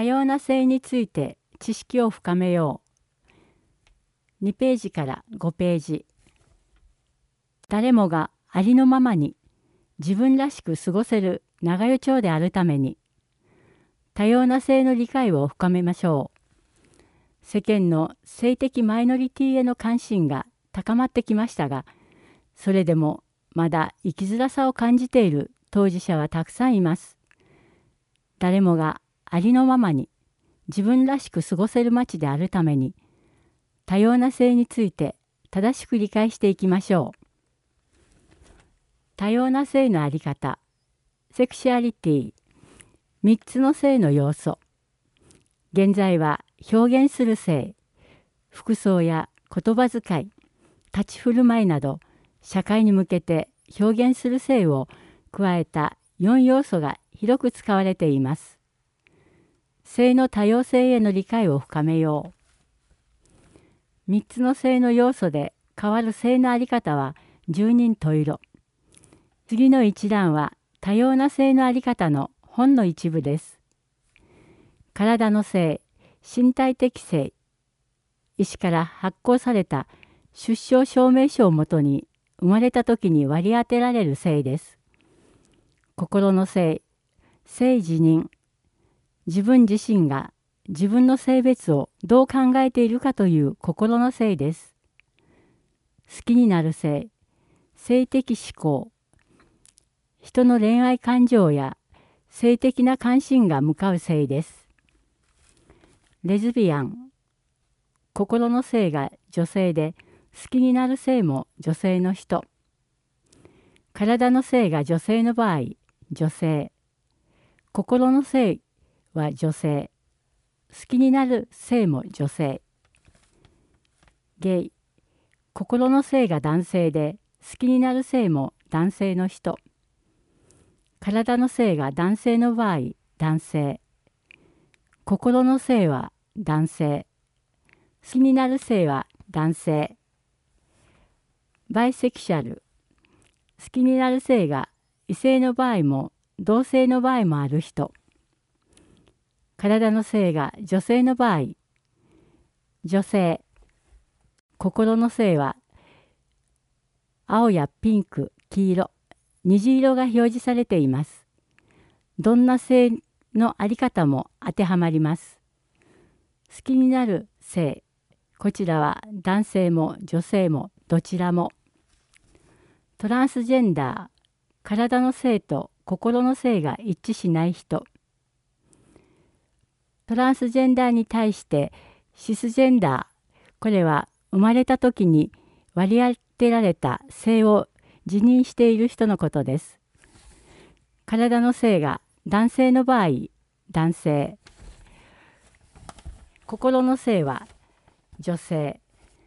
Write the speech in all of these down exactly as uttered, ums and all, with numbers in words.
様な性について知識を深めよう。にページからごページ。誰もがありのままに自分らしく過ごせる長与町であるために、多様な性の理解を深めましょう。世間の性的マイノリティへの関心が高まってきましたが、それでもまだ生きづらさを感じている当事者はたくさんいます。誰もがありのままに自分らしく過ごせる街であるために、多様な性について正しく理解していきましょう。多様な性のあり方、セクシュアリティ、みっつの性の要素。現在は表現する性、服装や言葉遣い、立ち振る舞いなど、社会に向けて表現する性を加えたよん要素が広く使われています。性の多様性への理解を深めよう。みっつの性の要素で変わる性のあり方は十人十色。次の一覧は多様な性のあり方の本の一部です。体の性、身体的性、医師から発行された出生証明書をもとに生まれた時に割り当てられる性です。心の性、性自認、自分自身が自分の性別をどう考えているかという心の性です。好きになる性、性的思考、人の恋愛感情や性的な関心が向かう性です。レズビアン、心の性が女性で好きになる性も女性の人。体の性が女性の場合、女性。心の性は女性。好きになる性も女性。ゲイ、心の性が男性で好きになる性も男性の人。体の性が男性の場合、男性。心の性は男性。好きになる性は男性。バイセクシャル。好きになる性が異性の場合も同性の場合もある人。体の性が女性の場合、女性。心の性は青やピンク、黄色、虹色が表示されています。どんな性のあり方も当てはまります。好きになる性、こちらは男性も女性もどちらも。トランスジェンダー、体の性と心の性が一致しない人。トランスジェンダーに対してシスジェンダー、これは生まれた時に割り当てられた性を自認している人のことです。体の性が男性の場合、男性。心の性は女性。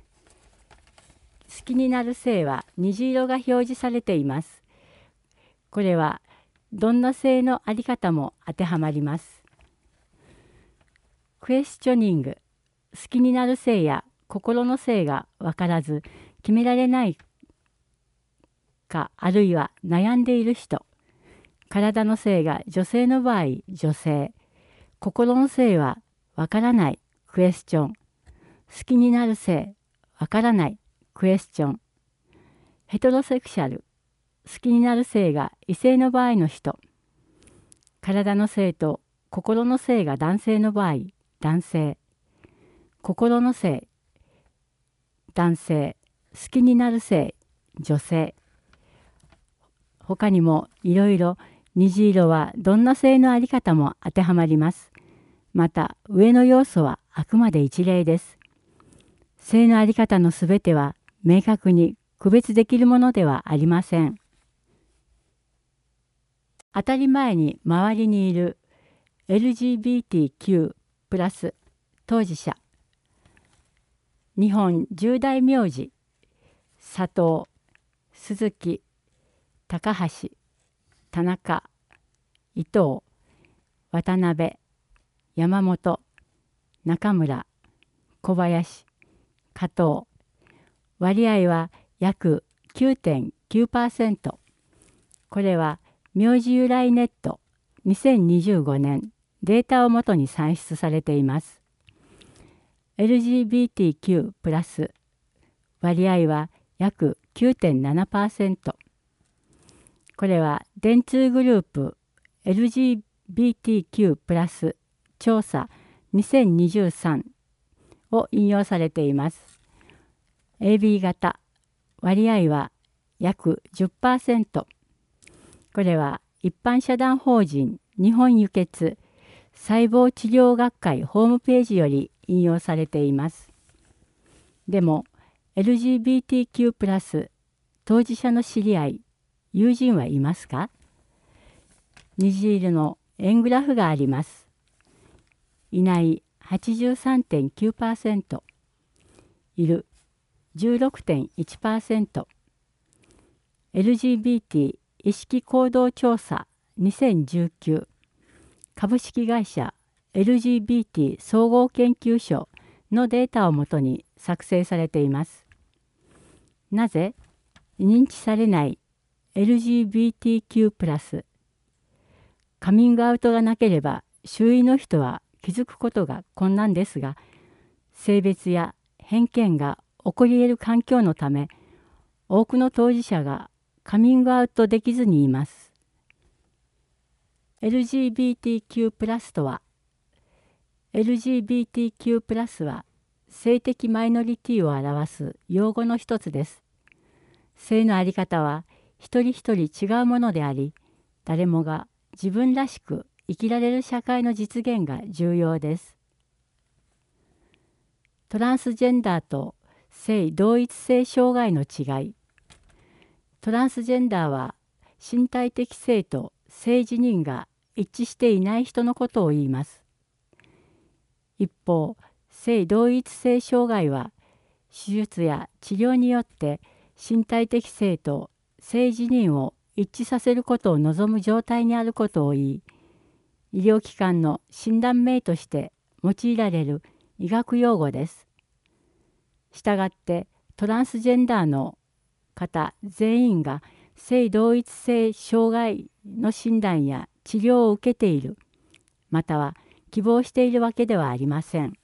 好きになる性は虹色が表示されています。これはどんな性のあり方も当てはまります。クエスチョニング、好きになる性や心の性が分からず決められないか、あるいは悩んでいる人。体の性が女性の場合、女性。心の性は分からない、クエスチョン。好きになる性、分からない、クエスチョン。ヘテロセクシャル、好きになる性が異性の場合の人。体の性と心の性が男性の場合、男性。心の性、男性。好きになる性、女性。他にもいろいろ虹色はどんな性のあり方も当てはまります。また上の要素はあくまで一例です。性のあり方のすべては明確に区別できるものではありません。当たり前に周りにいる エルジービーティーキュー プラス当事者。日本十大名字、佐藤、鈴木、高橋、田中、伊藤、渡辺、山本、中村、小林、加藤。割合は約 きゅうてんきゅうパーセント。これは名字由来ネットにせんにじゅうごねんデータをもとに算出されています。エルジービーティーキュー プラス割合は約 きゅうてんななパーセント。これは電通グループ エルジービーティーキュー プラス調査にせんにじゅうさんを引用されています。エービー 型割合は約 じゅっパーセント。これは一般社団法人日本輸血細胞治療学会ホームページより引用されています。でも エルジービーティーキュー プラス当事者の知り合い、友人はいますか？虹色の円グラフがあります。いない はちじゅうさんてんきゅうパーセント、いる じゅうろくてんいちパーセント。エルジービーティー 意識行動調査にせんじゅうきゅう株式会社 エルジービーティー 総合研究所のデータをもとに作成されています。なぜ認知されない エルジービーティーキュー プラスカミングアウトがなければ周囲の人は気づくことが困難ですが、性別や偏見が起こり得る環境のため、多くの当事者がカミングアウトできずにいます。エルジービーティーキュー プラスとは、エルジービーティーキュー プラスは性的マイノリティを表す用語の一つです。性の在り方は一人一人違うものであり、誰もが自分らしく生きられる社会の実現が重要です。トランスジェンダーと性同一性障害の違い。トランスジェンダーは身体的性と性自認が一致していない人のことを言います。一方、性同一性障害は手術や治療によって身体的性と性自認を一致させることを望む状態にあることを言い、医療機関の診断名として用いられる医学用語です。したがってトランスジェンダーの方全員が性同一性障害の診断や治療を受けている、または希望しているわけではありません。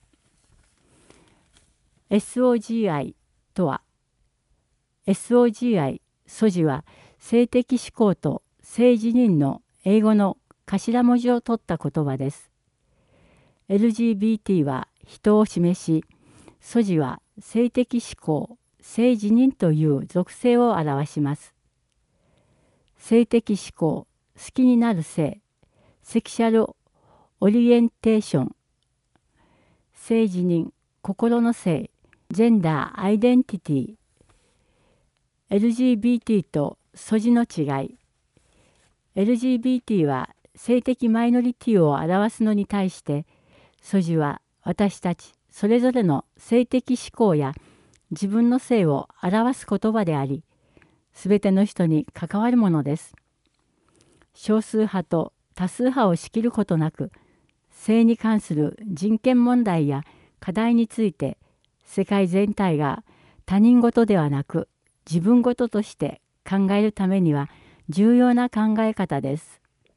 エスオージーアイ とは、エスオージーアイ 素地は性的指向と性自認の英語の頭文字を取った言葉です。エルジービーティー は人を示し、素地は性的指向、性自認という属性を表します。性的指向、好きになる性、セクシャルオリエンテーション、性自認、心の性、ジェンダーアイデンティティ、エルジービーティー と素地の違い。エルジービーティー は性的マイノリティを表すのに対して、素地は私たちそれぞれの性的指向や自分の性を表す言葉であり、すべての人に関わるものです。少数派と多数派を仕切ることなく、性に関する人権問題や課題について、世界全体が他人事ではなく自分事として考えるためには重要な考え方です。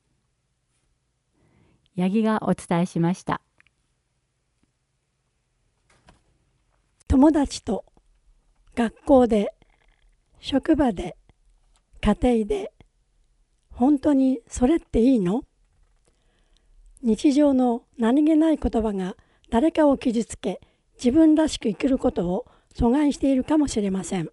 八木がお伝えしました。 友達と学校で、職場で、家庭で、本当にそれっていいの？日常の何気ない言葉が誰かを傷つけ、自分らしく生きることを阻害しているかもしれません。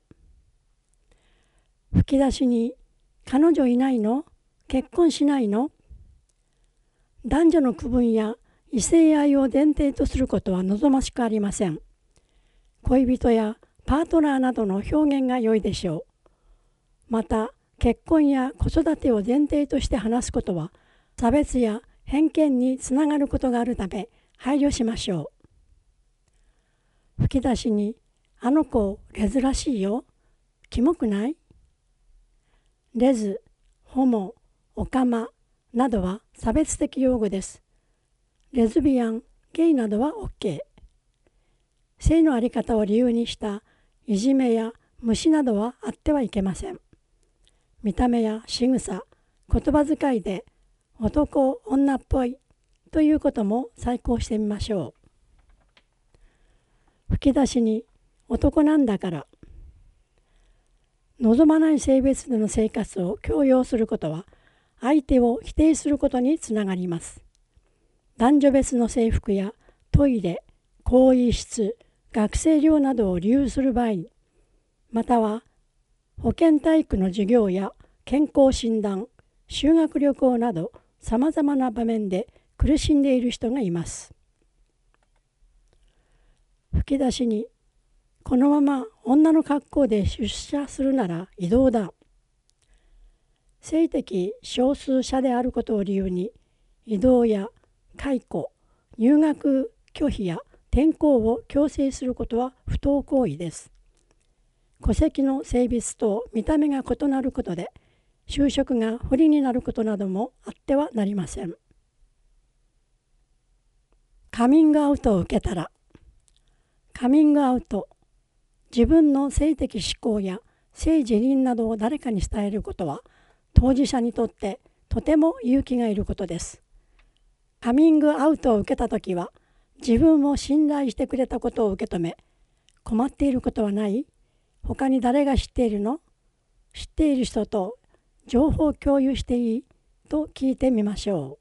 吹き出しに、彼女いないの？結婚しないの？男女の区分や異性愛を前提とすることは望ましくありません。恋人やパートナーなどの表現が良いでしょう。また、結婚や子育てを前提として話すことは、差別や偏見につながることがあるため、配慮しましょう。吹き出しに、あの子レズらしいよ。キモくない？レズ、ホモ、オカマなどは差別的用語です。レズビアン、ゲイなどは OK。性の在り方を理由にしたいじめや無視などはあってはいけません。見た目や仕草、言葉遣いで男、女っぽいということも再考してみましょう。吹き出しに男なんだから望まない性別での生活を強要することは相手を否定することにつながります。男女別の制服やトイレ、更衣室、学生寮などを利用する場合、または保健体育の授業や健康診断、修学旅行などさまざまな場面で苦しんでいる人がいます。吹き出しにこのまま女の格好で出社するなら異動だ。性的少数者であることを理由に異動や解雇、入学拒否や転校を強制することは不当行為です。戸籍の性別と見た目が異なることで就職が不利になることなどもあってはなりません。カミングアウトを受けたら、カミングアウト、自分の性的指向や性自認などを誰かに伝えることは当事者にとってとても勇気がいることです。カミングアウトを受けたときは自分を信頼してくれたことを受け止め、困っていることはない？他に誰が知っているの？知っている人と情報共有していい？と聞いてみましょ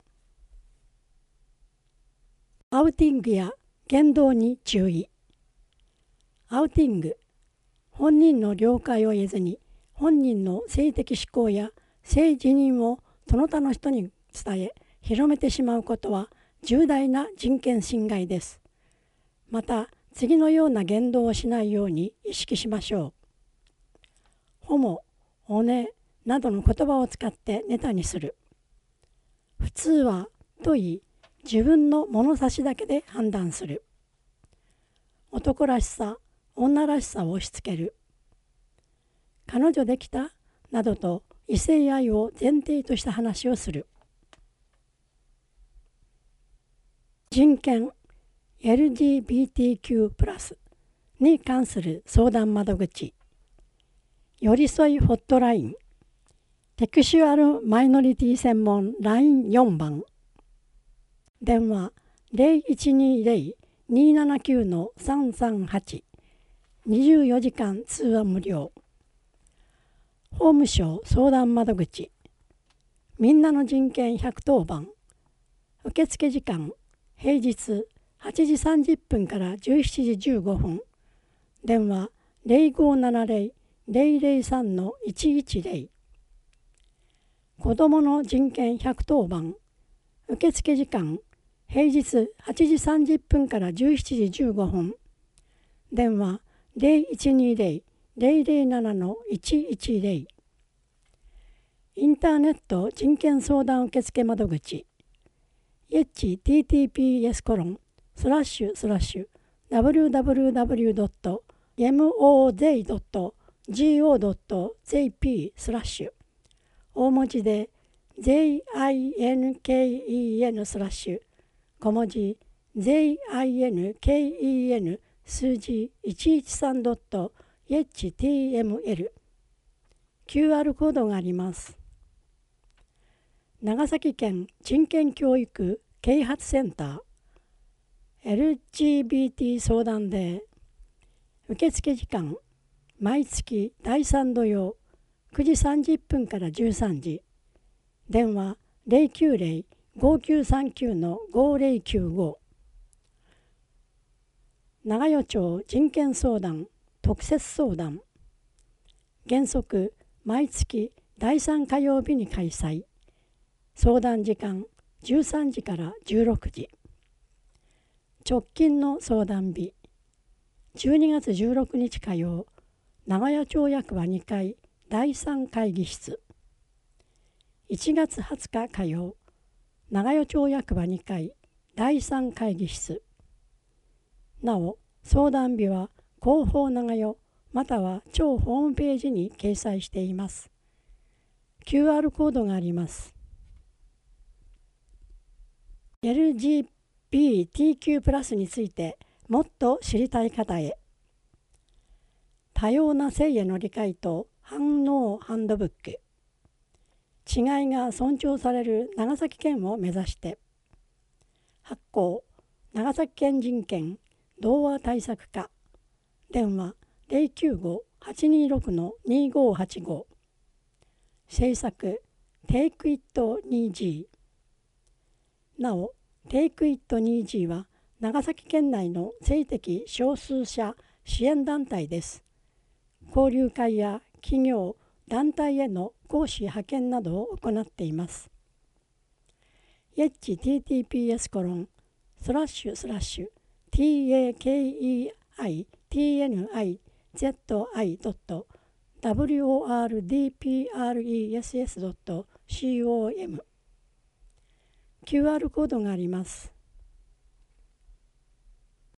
う。アウティングや言動に注意。アウティング、本人の了解を得ずに本人の性的指向や性自認をその他の人に伝え広めてしまうことは重大な人権侵害です。また次のような言動をしないように意識しましょう。ホモ、オネなどの言葉を使ってネタにする。普通はと言い自分の物差しだけで判断する。男らしさ、女らしさを押し付ける。彼女できたなどと異性愛を前提とした話をする。人権 エルジービーティーキュープラス に関する相談窓口、寄り添いホットライン、セクシュアルマイノリティ専門 ラインよん 番、電話 ゼロいちにゼロ にーななきゅう さんさんはち、にじゅうよじかん通話無料。法務省相談窓口、みんなの人権ひゃくとお番、受付時間平日はちじさんじゅっぷんからじゅうしちじじゅうごふん、電話 ゼロごななゼロ ゼロゼロさん いちいちゼロ。子どもの人権ひゃくとお番、受付時間平日はちじさんじゅっぷんからじゅうしちじじゅうごふん、電話ゼロいちにゼロ ゼロゼロなな いちいちゼロ。インターネット人権相談受付窓口、エイチティーティーピーエスコロンスラッシュスラッシュダブリューダブリューダブリュードットエムオーゼードットジーオードットジェーピースラッシュ大文字で ジェイアイエヌケーイーエヌ スラッシュ小文字 ジェイアイエヌケーイーエヌ 数字 いちいちさんドットエイチティーエムエル キューアール コードがあります。長崎県人権教育啓発センター エルジービーティー 相談デー、受付時間毎月だいさん土曜くじさんじゅっぷんからじゅうさんじ、電話ゼロきゅうゼロ ごきゅうさんきゅう ごゼロきゅうご。長与町人権相談特設相談、原則毎月だいさん火曜日に開催。相談時間じゅうさんじからじゅうろくじ。直近の相談日じゅうにがつじゅうろくにち火曜、長与町役場にかいだいさん会議室。いちがつはつか火曜、長与町役場にかいだいさん会議室。なお相談日は広報長与または町ホームページに掲載しています。キューアール コードがあります。エルジービーティーキュー プラスについてもっと知りたい方へ、多様な性への理解と反応ハンドブック、違いが尊重される長崎県を目指して、 発行長崎県人権童話対策課電話 ゼロきゅうご はちにろく にごはちご 制作 Take It にじゅう なお Take It にじゅう は長崎県内の性的少数者支援団体です。交流会や企業団体への講師派遣などを行っています。エイチティーティーピーエスコロンスラッシュスラッシュ ティーエーケーイーアイティーエヌアイゼットアイドットダブリューオーアールディーピーアールイーエスエスドットコム キューアール コードがあります。